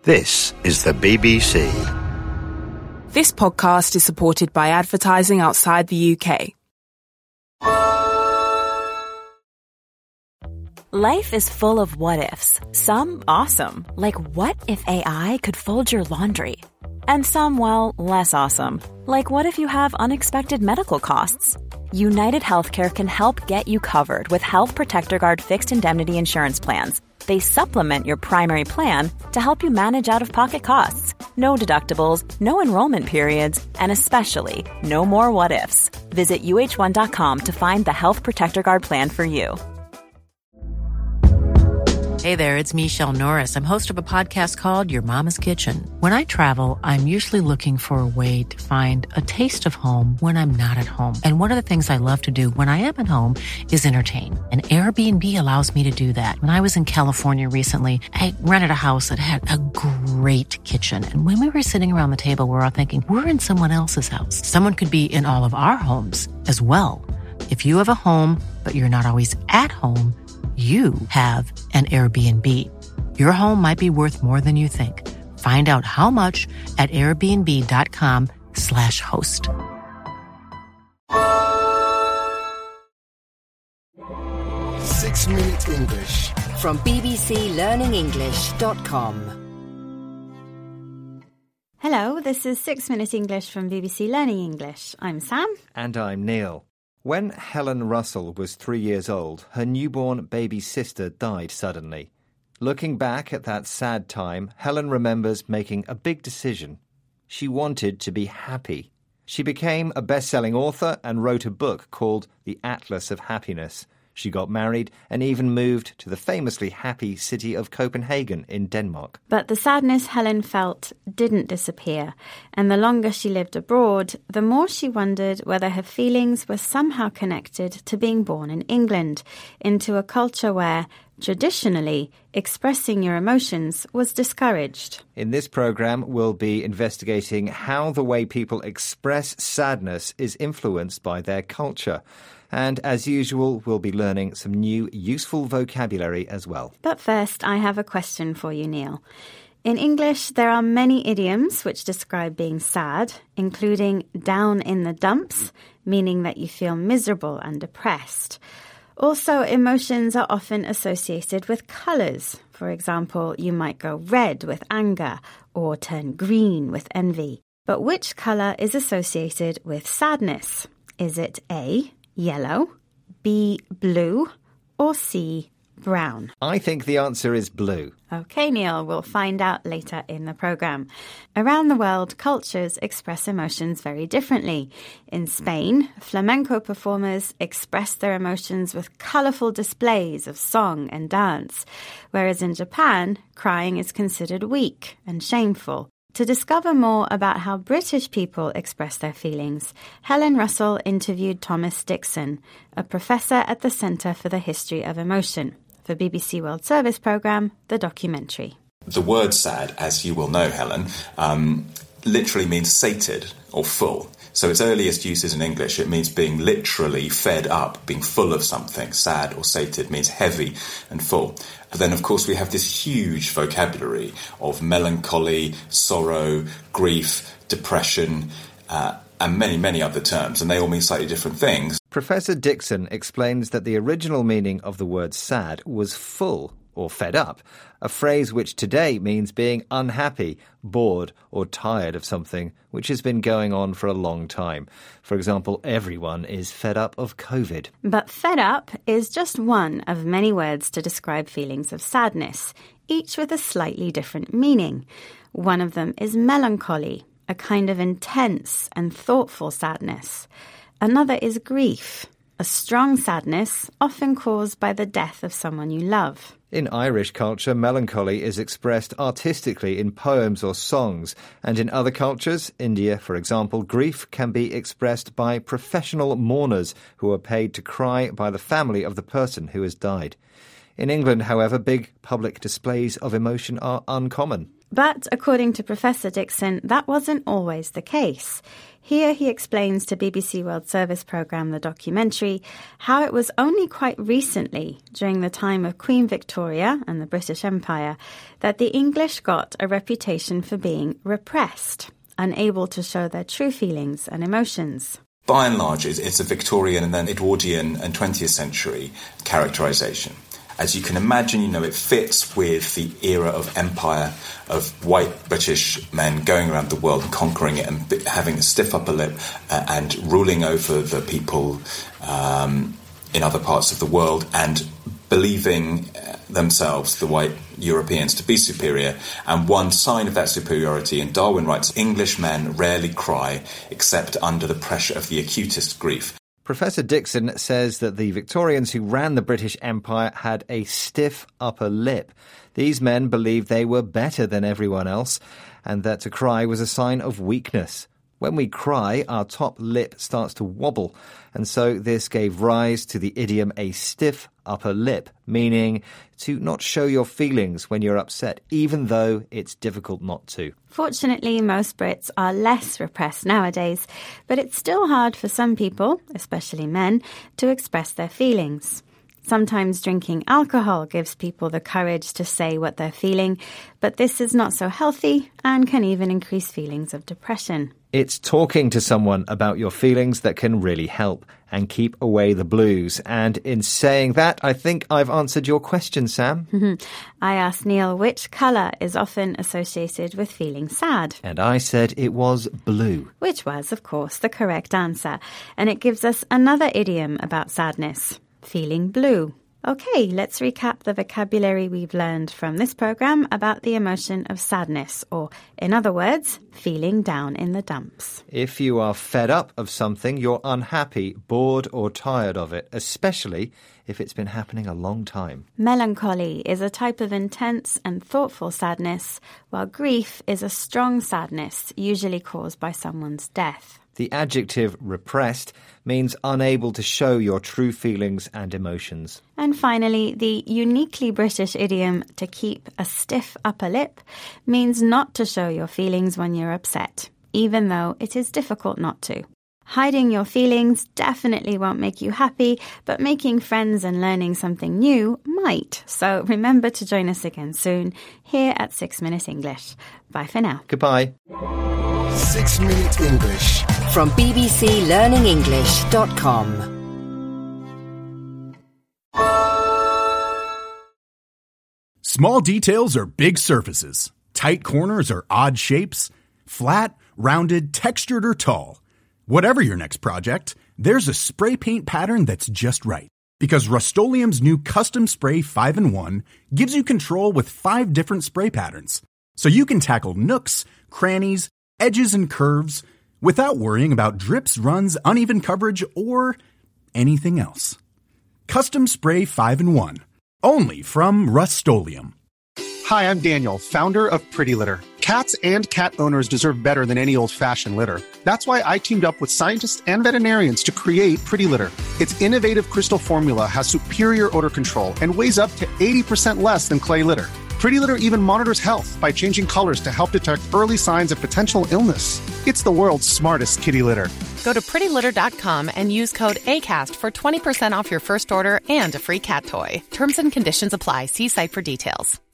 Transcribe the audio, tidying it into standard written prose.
This is the BBC. This podcast is supported by advertising outside the UK. Life is full of what-ifs. Some awesome, like what if AI could fold your laundry? And some, well, less awesome, like what if you have unexpected medical costs? United Healthcare can help get you covered with Health Protector Guard fixed indemnity insurance plans. They supplement your primary plan to help you manage out-of-pocket costs. No deductibles, no enrollment periods, and especially no more what-ifs. Visit uh1.com to find the Health Protector Guard plan for you. Hey there, it's Michelle Norris. I'm host of a podcast called Your Mama's Kitchen. When I travel, I'm usually looking for a way to find a taste of home when I'm not at home. And one of the things I love to do when I am at home is entertain. And Airbnb allows me to do that. When I was in California recently, I rented a house that had a great kitchen. And when we were sitting around the table, we were all thinking, we're in someone else's house. Someone could be in all of our homes as well. If you have a home, but you're not always at home, you have an Airbnb. Your home might be worth more than you think. Find out how much at airbnb.com/host. 6 Minute English from bbclearningenglish.com. Hello, this is 6 Minute English from BBC Learning English. I'm Sam. And I'm Neil. When Helen Russell was 3 years old, her newborn baby sister died suddenly. Looking back at that sad time, Helen remembers making a big decision. She wanted to be happy. She became a best-selling author and wrote a book called The Atlas of Happiness. She got married and even moved to the famously happy city of Copenhagen in Denmark. But the sadness Helen felt didn't disappear, and the longer she lived abroad, the more she wondered whether her feelings were somehow connected to being born in England, into a culture where, traditionally, expressing your emotions was discouraged. In this programme, we'll be investigating how the way people express sadness is influenced by their culture. And as usual, we'll be learning some new useful vocabulary as well. But first, I have a question for you, Neil. In English, there are many idioms which describe being sad, including down in the dumps, meaning that you feel miserable and depressed. Also, emotions are often associated with colours. For example, you might go red with anger or turn green with envy. But which colour is associated with sadness? Is it A, yellow, B, blue, or C, brown? I think the answer is blue. OK, Neil, we'll find out later in the programme. Around the world, cultures express emotions very differently. In Spain, flamenco performers express their emotions with colourful displays of song and dance, whereas in Japan, crying is considered weak and shameful. To discover more about how British people express their feelings, Helen Russell interviewed Thomas Dixon, a professor at the Centre for the History of Emotion, for BBC World Service programme, The Documentary. The word sad, as you will know, Helen, literally means sated or full. So its earliest uses in English, it means being literally fed up, being full of something. Sad or sated means heavy and full. But then, of course, we have this huge vocabulary of melancholy, sorrow, grief, depression, and many, many other terms, and they all mean slightly different things. Professor Dixon explains that the original meaning of the word sad was full or fed up, a phrase which today means being unhappy, bored or tired of something which has been going on for a long time. For example, everyone is fed up of COVID. But fed up is just one of many words to describe feelings of sadness, each with a slightly different meaning. One of them is melancholy, a kind of intense and thoughtful sadness. Another is grief, a strong sadness often caused by the death of someone you love. In Irish culture, melancholy is expressed artistically in poems or songs, and in other cultures, India, for example, grief can be expressed by professional mourners who are paid to cry by the family of the person who has died. In England, however, big public displays of emotion are uncommon. But according to Professor Dixon, that wasn't always the case. Here he explains to BBC World Service programme The Documentary how it was only quite recently, during the time of Queen Victoria and the British Empire, that the English got a reputation for being repressed, unable to show their true feelings and emotions. By and large, it's a Victorian and then Edwardian and 20th century characterisation. As you can imagine, it fits with the era of empire, of white British men going around the world and conquering it and having a stiff upper lip and ruling over the people in other parts of the world and believing themselves, the white Europeans, to be superior. And one sign of that superiority, and Darwin writes, English men rarely cry except under the pressure of the acutest grief. Professor Dixon says that the Victorians who ran the British Empire had a stiff upper lip. These men believed they were better than everyone else and that to cry was a sign of weakness. When we cry, our top lip starts to wobble, and so this gave rise to the idiom a stiff upper lip, meaning to not show your feelings when you're upset, even though it's difficult not to. Fortunately, most Brits are less repressed nowadays, but it's still hard for some people, especially men, to express their feelings. Sometimes drinking alcohol gives people the courage to say what they're feeling, but this is not so healthy and can even increase feelings of depression. It's talking to someone about your feelings that can really help and keep away the blues. And in saying that, I think I've answered your question, Sam. I asked Neil which colour is often associated with feeling sad. And I said it was blue. Which was, of course, the correct answer. And it gives us another idiom about sadness. Feeling blue. Okay, let's recap the vocabulary we've learned from this programme about the emotion of sadness, or, in other words, feeling down in the dumps. If you are fed up of something, you're unhappy, bored or tired of it, especially if it's been happening a long time. Melancholy is a type of intense and thoughtful sadness, while grief is a strong sadness, usually caused by someone's death. The adjective repressed means unable to show your true feelings and emotions. And finally, the uniquely British idiom to keep a stiff upper lip means not to show your feelings when you're upset, even though it is difficult not to. Hiding your feelings definitely won't make you happy, but making friends and learning something new might. So remember to join us again soon here at 6 Minute English. Bye for now. Goodbye. 6 Minute English. From bbclearningenglish.com. Small details are big surfaces. Tight corners are odd shapes. Flat, rounded, textured, or tall. Whatever your next project, there's a spray paint pattern that's just right. Because Rust-Oleum's new Custom Spray 5-in-1 gives you control with 5 different spray patterns. So you can tackle nooks, crannies, edges, and curves without worrying about drips, runs, uneven coverage, or anything else. Custom Spray 5-in-1. Only from Rust-Oleum. Hi, I'm Daniel, founder of Pretty Litter. Cats and cat owners deserve better than any old-fashioned litter. That's why I teamed up with scientists and veterinarians to create Pretty Litter. Its innovative crystal formula has superior odor control and weighs up to 80% less than clay litter. Pretty Litter even monitors health by changing colors to help detect early signs of potential illness. It's the world's smartest kitty litter. Go to prettylitter.com and use code ACAST for 20% off your first order and a free cat toy. Terms and conditions apply. See site for details.